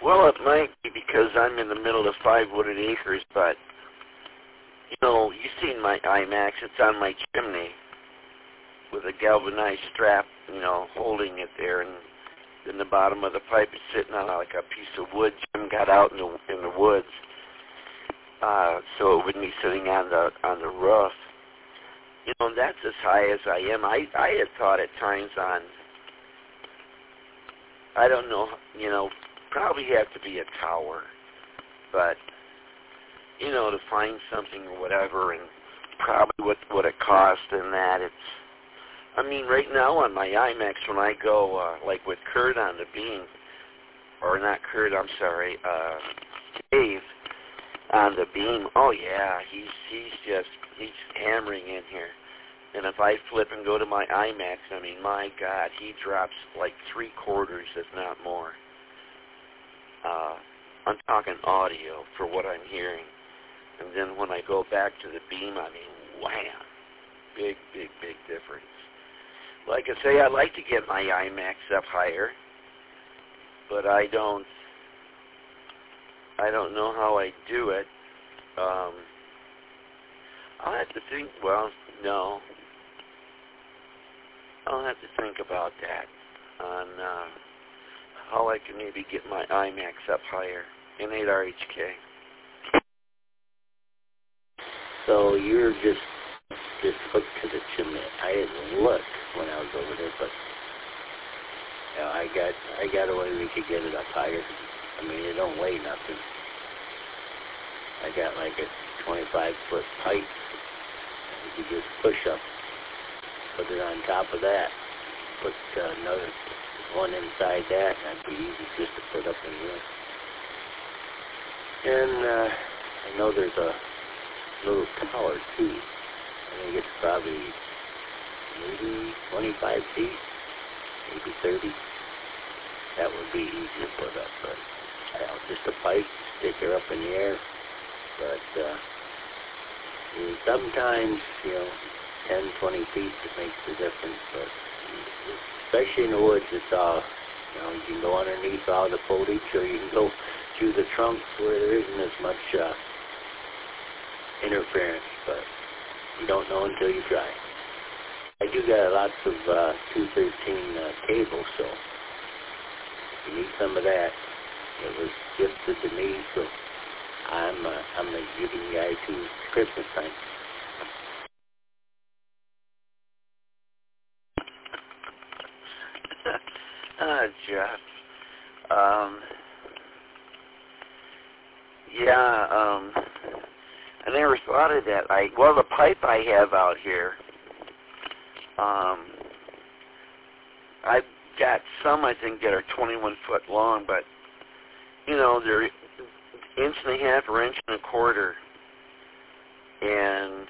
Well, it might be because I'm in the middle of 5 wooded acres, but, you know, you've seen my IMAX. It's on my chimney with a galvanized strap, you know, holding it there, and then the bottom of the pipe is sitting on like a piece of wood Jim got out in the woods, so it wouldn't be sitting on the roof. You know, and that's as high as I am. I had thought at times on, I don't know, you know, probably have to be a tower, but, you know, to find something or whatever, and probably what it cost and that, it's, I mean, right now on my IMAX, when I go, like with Kurt on the beam, or not Kurt, I'm sorry, Dave on the beam, oh yeah, he's hammering in here. And if I flip and go to my IMAX, I mean, my God, he drops like 3/4, if not more. I'm talking audio for what I'm hearing. And then when I go back to the beam, I mean, wham, big difference. Like I say, I'd like to get my IMAX up higher, but I don't know how I do it. I'll have to think, well, no. I'll have to think about that on how I can maybe get my IMAX up higher in 8RHK. So you're just hooked to the chimney. I didn't look when I was over there, but you know, I got a way we could get it up higher. I mean, it don't weigh nothing. I got like a 25-foot pipe. You just push up, put it on top of that, put another one inside that, and that'd be easy just to put up in here. And I know there's a little tower too. I think it's probably maybe 25 feet, maybe 30. That would be easy to put up, but just a pipe, stick her up in the air. But sometimes, you know, 10, 20 feet, it makes the difference. But especially in the woods, it's all, you know, you can go underneath all the foliage, or you can go through the trunks where there isn't as much interference, but you don't know until you try. I do got lots of 213 cable, so if you need some of that, it was gifted to me, so I'm giving you guys to Christmas time. Jeff. I never thought of that. Well, the pipe I have out here, I've got some, I think, that are 21 foot long, but, you know, they're 1.5 inches or 1.25 inches. And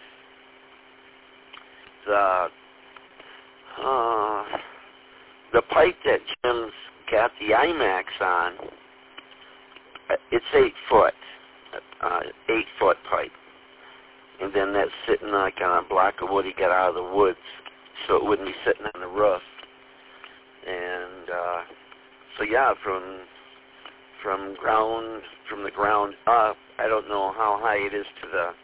the pipe that Jim's got the IMAX on, it's 8 foot, 8-foot pipe. And then that's sitting like on a block of wood he got out of the woods, so it wouldn't be sitting on the roof. And so yeah, from the ground up, I don't know how high it is to the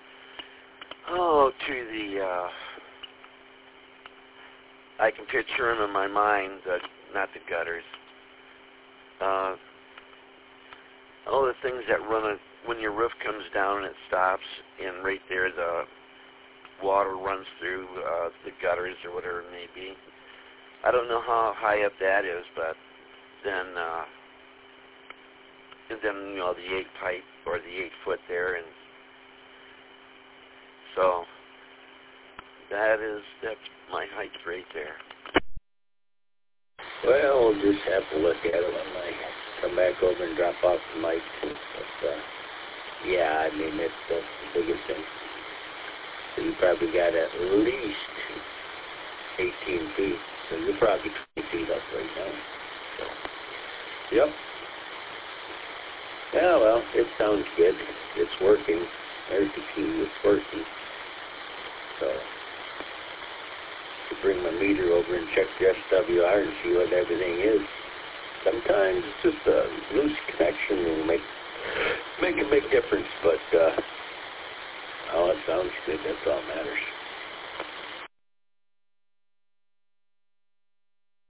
I can picture him in my mind, not the gutters. All the things that run when your roof comes down and it stops, and right there the water runs through the gutters or whatever it may be. I don't know how high up that is, but then you know, the 8 pipe or the 8 foot there, and so that's my height right there. Well, we'll just have to look at it when I come back over and drop off the mic. But yeah, I mean, that's the biggest thing. So you probably got at least 18 feet. So you're probably 20 feet up right now. So, yep. Yeah, well, it sounds good. It's working. There's the key. It's working. So, to bring my meter over and check the SWR and see what everything is. Sometimes it's just a loose connection make a big difference, but oh, it sounds good. That's all that matters.